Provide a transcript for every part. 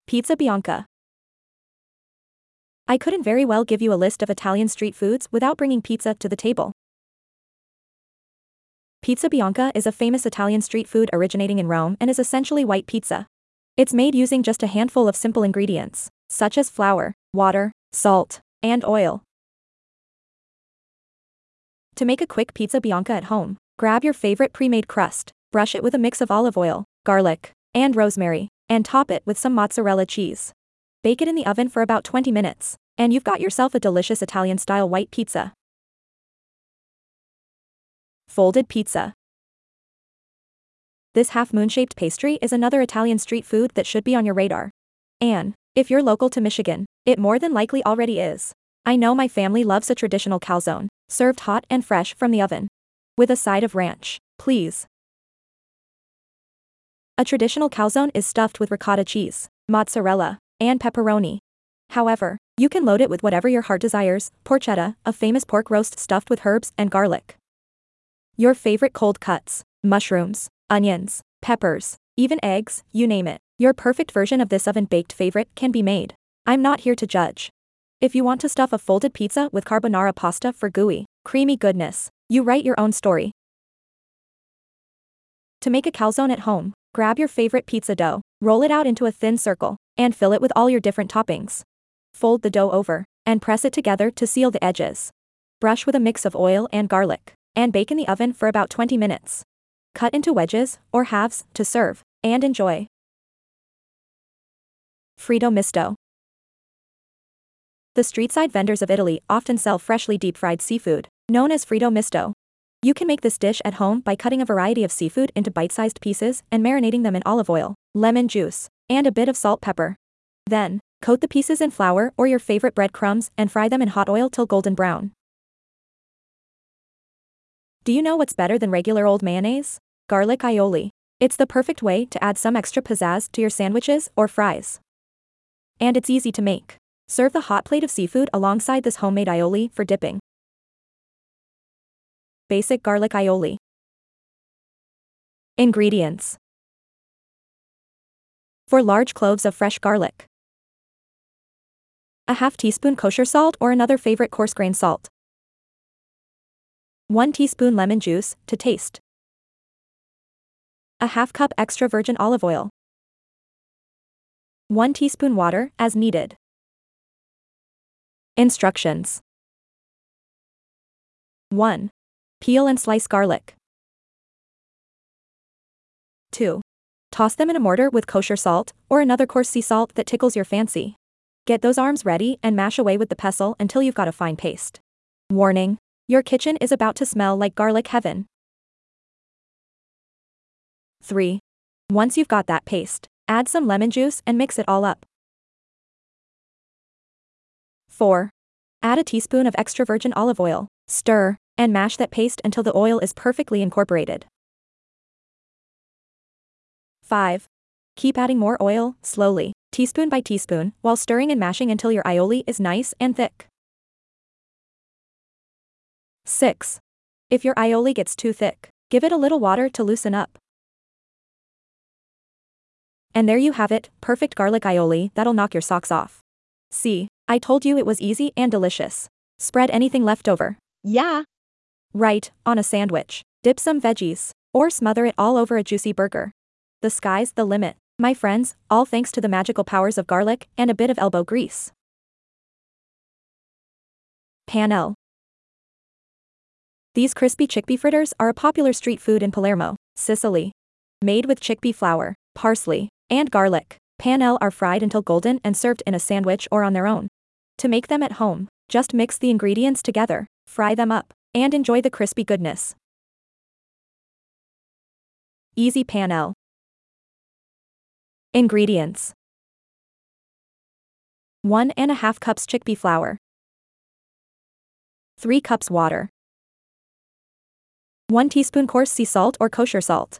Pizza Bianca. I couldn't very well give you a list of Italian street foods without bringing pizza to the table. Pizza Bianca is a famous Italian street food originating in Rome and is essentially white pizza. It's made using just a handful of simple ingredients, such as flour, water, salt, and oil. To make a quick pizza Bianca at home, grab your favorite pre-made crust, brush it with a mix of olive oil, garlic, and rosemary, and top it with some mozzarella cheese. Bake it in the oven for about 20 minutes, and you've got yourself a delicious Italian-style white pizza. Folded pizza. This half-moon-shaped pastry is another Italian street food that should be on your radar. And, if you're local to Michigan, it more than likely already is. I know my family loves a traditional calzone, served hot and fresh from the oven. With a side of ranch, please. A traditional calzone is stuffed with ricotta cheese, mozzarella, and pepperoni. However, you can load it with whatever your heart desires: porchetta, a famous pork roast stuffed with herbs and garlic. Your favorite cold cuts, mushrooms, onions, peppers, even eggs, you name it. Your perfect version of this oven-baked favorite can be made. I'm not here to judge. If you want to stuff a folded pizza with carbonara pasta for gooey, creamy goodness, you write your own story. To make a calzone at home, grab your favorite pizza dough, roll it out into a thin circle, and fill it with all your different toppings. Fold the dough over, and press it together to seal the edges. Brush with a mix of oil and garlic, and bake in the oven for about 20 minutes. Cut into wedges, or halves, to serve, and enjoy. Fritto misto. The street-side vendors of Italy often sell freshly deep-fried seafood, known as fritto misto. You can make this dish at home by cutting a variety of seafood into bite-sized pieces and marinating them in olive oil, lemon juice, and a bit of salt pepper. Then, coat the pieces in flour or your favorite breadcrumbs and fry them in hot oil till golden brown. Do you know what's better than regular old mayonnaise? Garlic aioli. It's the perfect way to add some extra pizzazz to your sandwiches or fries. And it's easy to make. Serve the hot plate of seafood alongside this homemade aioli for dipping. Basic garlic aioli. Ingredients. 4 large cloves of fresh garlic. A half teaspoon kosher salt or another favorite coarse-grained salt. 1 teaspoon lemon juice, to taste. A half cup extra virgin olive oil. 1 teaspoon water, as needed. Instructions. 1. Peel and slice garlic. 2. Toss them in a mortar with kosher salt, or another coarse sea salt that tickles your fancy. Get those arms ready and mash away with the pestle until you've got a fine paste. Warning: your kitchen is about to smell like garlic heaven. 3. Once you've got that paste, add some lemon juice and mix it all up. 4. Add a teaspoon of extra virgin olive oil, stir, and mash that paste until the oil is perfectly incorporated. 5. Keep adding more oil, slowly, teaspoon by teaspoon, while stirring and mashing until your aioli is nice and thick. 6. If your aioli gets too thick, give it a little water to loosen up. And there you have it, perfect garlic aioli that'll knock your socks off. See, I told you it was easy and delicious. Spread anything left over. Yeah. Right, on a sandwich. Dip some veggies, or smother it all over a juicy burger. The sky's the limit, my friends, all thanks to the magical powers of garlic and a bit of elbow grease. Panelle. These crispy chickpea fritters are a popular street food in Palermo, Sicily. Made with chickpea flour, parsley, and garlic, panelle are fried until golden and served in a sandwich or on their own. To make them at home, just mix the ingredients together, fry them up, and enjoy the crispy goodness. Easy panelle. Ingredients. 1½ cups chickpea flour. 3 cups water. 1 teaspoon coarse sea salt or kosher salt.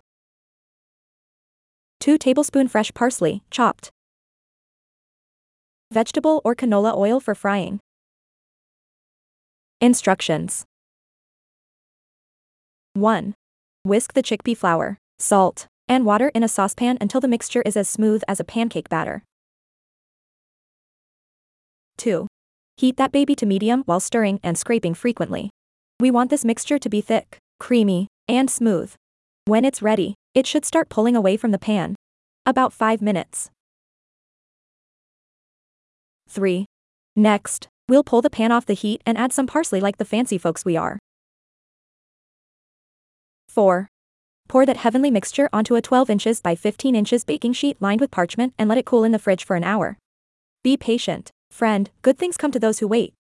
2 tablespoons fresh parsley, chopped. Vegetable or canola oil for frying. Instructions. 1. Whisk the chickpea flour, salt, and water in a saucepan until the mixture is as smooth as a pancake batter. 2. Heat that baby to medium while stirring and scraping frequently. We want this mixture to be thick, creamy, and smooth. When it's ready, it should start pulling away from the pan. About 5 minutes. 3. Next, we'll pull the pan off the heat and add some parsley like the fancy folks we are. 4. Pour that heavenly mixture onto a 12 inches by 15 inches baking sheet lined with parchment and let it cool in the fridge for an hour. Be patient, friend, good things come to those who wait.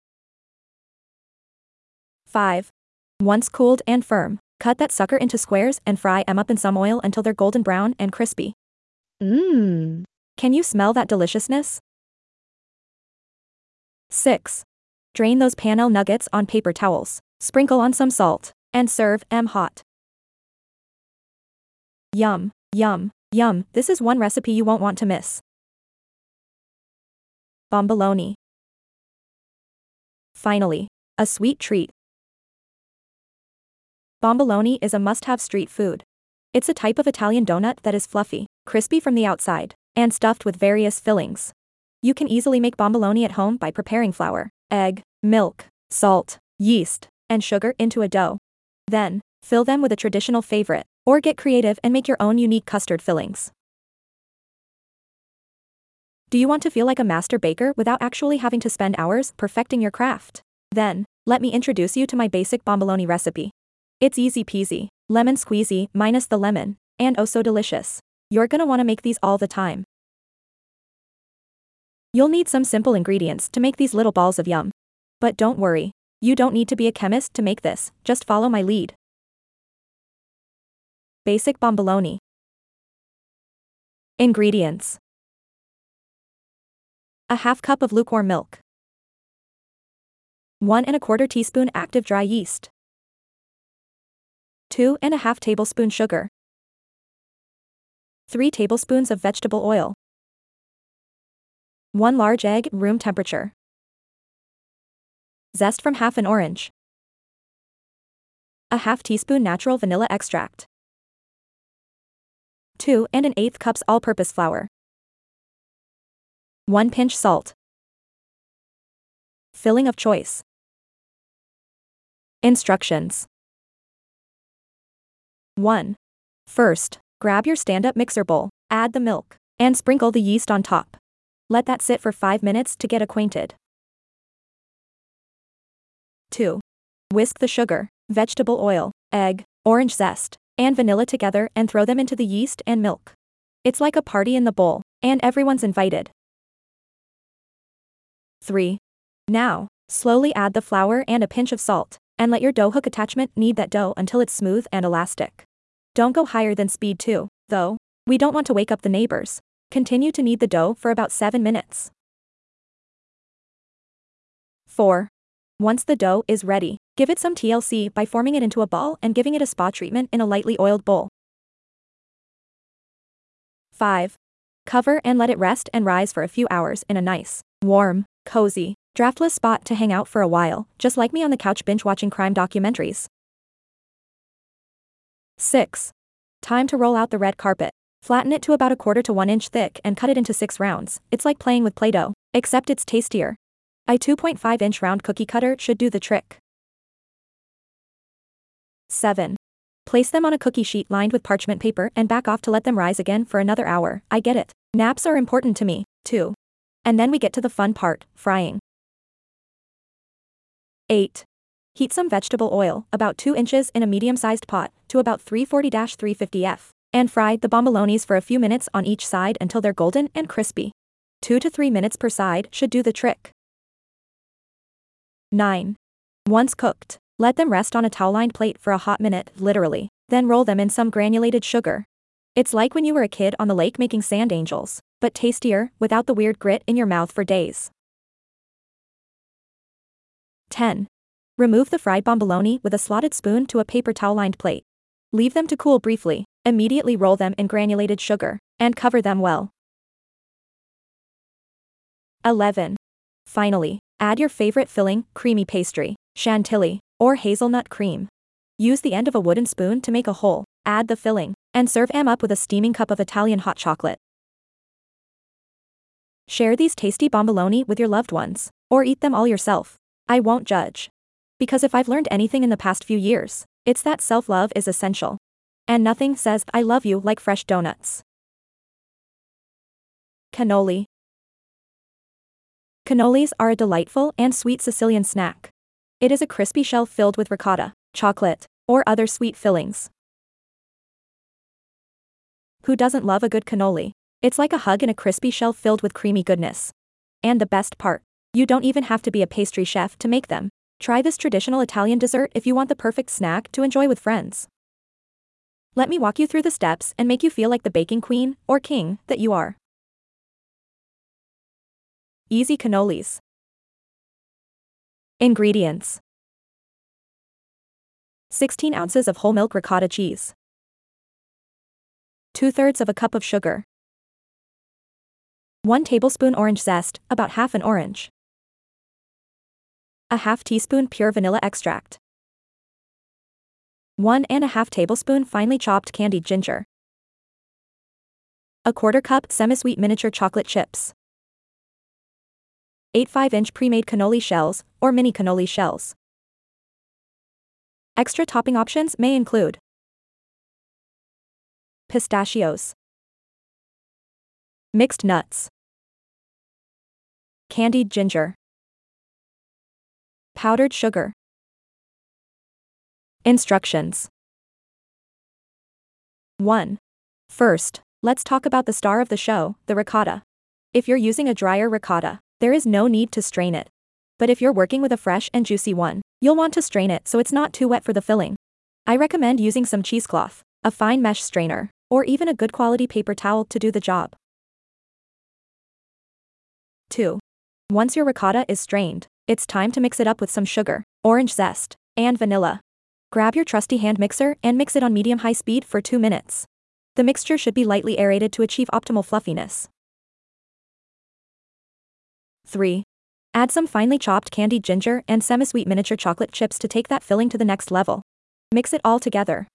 5. Once cooled and firm, cut that sucker into squares and fry them up in some oil until they're golden brown and crispy. Mmm. Can you smell that deliciousness? 6. Drain those panel nuggets on paper towels, sprinkle on some salt, and serve 'em hot. Yum, yum, yum, this is one recipe you won't want to miss. Bomboloni. Finally, a sweet treat. Bomboloni is a must-have street food. It's a type of Italian donut that is fluffy, crispy from the outside, and stuffed with various fillings. You can easily make bomboloni at home by preparing flour, egg, milk, salt, yeast, and sugar into a dough. Then, fill them with a traditional favorite, or get creative and make your own unique custard fillings. Do you want to feel like a master baker without actually having to spend hours perfecting your craft? Then, let me introduce you to my basic bomboloni recipe. It's easy peasy, lemon squeezy minus the lemon, and oh so delicious. You're gonna wanna make these all the time. You'll need some simple ingredients to make these little balls of yum. But don't worry, you don't need to be a chemist to make this, just follow my lead. Basic bomboloni. Ingredients: a half cup of lukewarm milk, 1 1/4 teaspoon active dry yeast, 2 1/2 tablespoon sugar, 3 tablespoons of vegetable oil, 1 large egg, room temperature, zest from half an orange, a half teaspoon natural vanilla extract, 2 1/8 cups all-purpose flour, 1 pinch salt. Filling of choice. Instructions. 1. First, grab your stand-up mixer bowl, add the milk, and sprinkle the yeast on top. Let that sit for 5 minutes to get acquainted. 2. Whisk the sugar, vegetable oil, egg, orange zest, and vanilla together and throw them into the yeast and milk. It's like a party in the bowl, and everyone's invited. 3. Now, slowly add the flour and a pinch of salt, and let your dough hook attachment knead that dough until it's smooth and elastic. Don't go higher than speed 2, though. We don't want to wake up the neighbors. Continue to knead the dough for about 7 minutes. 4. Once the dough is ready, give it some TLC by forming it into a ball and giving it a spa treatment in a lightly oiled bowl. 5. Cover and let it rest and rise for a few hours in a nice, warm, cozy, draftless spot to hang out for a while, just like me on the couch binge-watching crime documentaries. 6. Time to roll out the red carpet. Flatten it to about 1/4 to 1 inch thick and cut it into 6 rounds. It's like playing with Play-Doh, except it's tastier. A 2.5 inch round cookie cutter should do the trick. 7. Place them on a cookie sheet lined with parchment paper and back off to let them rise again for another hour. I get it. Naps are important to me, too. And then we get to the fun part, frying. 8. Heat some vegetable oil, about 2 inches in a medium-sized pot, to about 340-350 F, and fry the bombolonis for a few minutes on each side until they're golden and crispy. 2 to 3 minutes per side should do the trick. 9. Once cooked, let them rest on a towel-lined plate for a hot minute, literally, then roll them in some granulated sugar. It's like when you were a kid on the lake making sand angels, but tastier, without the weird grit in your mouth for days. 10. Remove the fried bomboloni with a slotted spoon to a paper towel-lined plate. Leave them to cool briefly, immediately roll them in granulated sugar, and cover them well. 11. Finally, add your favorite filling, creamy pastry, chantilly, or hazelnut cream. Use the end of a wooden spoon to make a hole, add the filling, and serve 'em up with a steaming cup of Italian hot chocolate. Share these tasty bomboloni with your loved ones, or eat them all yourself. I won't judge. Because if I've learned anything in the past few years, it's that self-love is essential. And nothing says I love you like fresh donuts. Cannoli. Cannolis are a delightful and sweet Sicilian snack. It is a crispy shell filled with ricotta, chocolate, or other sweet fillings. Who doesn't love a good cannoli? It's like a hug in a crispy shell filled with creamy goodness. And the best part, you don't even have to be a pastry chef to make them. Try this traditional Italian dessert if you want the perfect snack to enjoy with friends. Let me walk you through the steps and make you feel like the baking queen or king that you are. Easy cannolis. Ingredients: 16 ounces of whole milk ricotta cheese, 2/3 of a cup of sugar, 1 tablespoon orange zest, about half an orange, a half teaspoon pure vanilla extract, 1½ tablespoon finely chopped candied ginger, a 1/4 cup semi-sweet miniature chocolate chips, 8 5-inch pre-made cannoli shells, or mini cannoli shells. Extra topping options may include pistachios, mixed nuts, candied ginger, powdered sugar. Instructions. 1. First, let's talk about the star of the show, the ricotta. If you're using a drier ricotta, there is no need to strain it. But if you're working with a fresh and juicy one, you'll want to strain it so it's not too wet for the filling. I recommend using some cheesecloth, a fine mesh strainer, or even a good quality paper towel to do the job. 2. Once your ricotta is strained, it's time to mix it up with some sugar, orange zest, and vanilla. Grab your trusty hand mixer and mix it on medium-high speed for 2 minutes. The mixture should be lightly aerated to achieve optimal fluffiness. 3. Add some finely chopped candied ginger and semi-sweet miniature chocolate chips to take that filling to the next level. Mix it all together.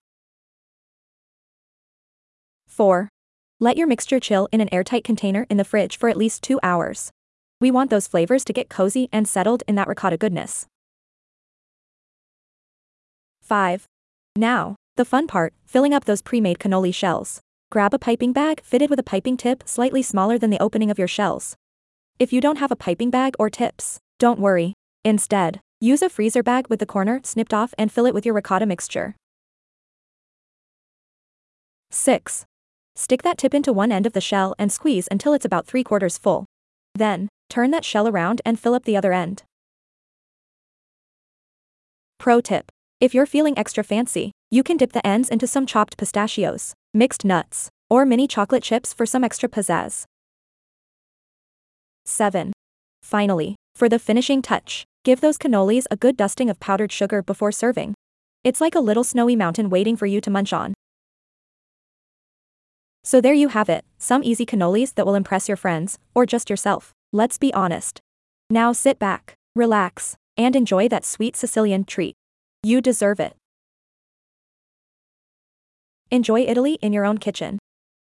4. Let your mixture chill in an airtight container in the fridge for at least 2 hours. We want those flavors to get cozy and settled in that ricotta goodness. 5. Now, the fun part, filling up those pre-made cannoli shells. Grab a piping bag fitted with a piping tip slightly smaller than the opening of your shells. If you don't have a piping bag or tips, don't worry. Instead, use a freezer bag with the corner snipped off and fill it with your ricotta mixture. 6. Stick that tip into one end of the shell and squeeze until it's about 3/4 full. Then, turn that shell around and fill up the other end. Pro tip: if you're feeling extra fancy, you can dip the ends into some chopped pistachios, mixed nuts, or mini chocolate chips for some extra pizzazz. 7. Finally, for the finishing touch, give those cannolis a good dusting of powdered sugar before serving. It's like a little snowy mountain waiting for you to munch on. So there you have it, some easy cannolis that will impress your friends, or just yourself. Let's be honest. Now sit back, relax, and enjoy that sweet Sicilian treat. You deserve it. Enjoy Italy in your own kitchen.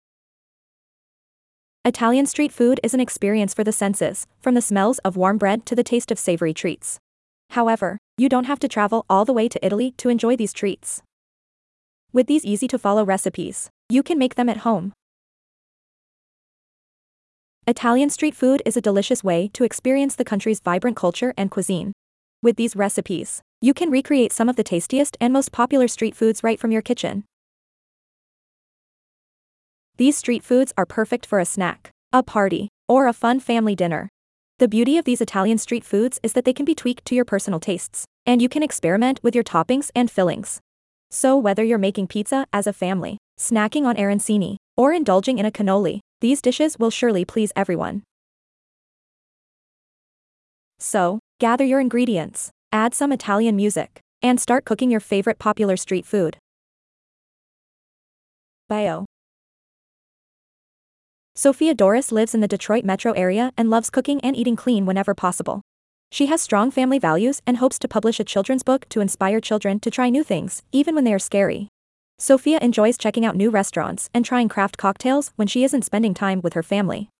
Italian street food is an experience for the senses, from the smells of warm bread to the taste of savory treats. However, you don't have to travel all the way to Italy to enjoy these treats. With these easy-to-follow recipes, you can make them at home. Italian street food is a delicious way to experience the country's vibrant culture and cuisine. With these recipes, you can recreate some of the tastiest and most popular street foods right from your kitchen. These street foods are perfect for a snack, a party, or a fun family dinner. The beauty of these Italian street foods is that they can be tweaked to your personal tastes, and you can experiment with your toppings and fillings. So whether you're making pizza as a family, snacking on arancini, or indulging in a cannoli, these dishes will surely please everyone. So, gather your ingredients, add some Italian music, and start cooking your favorite popular street food. Bio. Sophia Doris lives in the Detroit metro area and loves cooking and eating clean whenever possible. She has strong family values and hopes to publish a children's book to inspire children to try new things, even when they are scary. Sophia enjoys checking out new restaurants and trying craft cocktails when she isn't spending time with her family.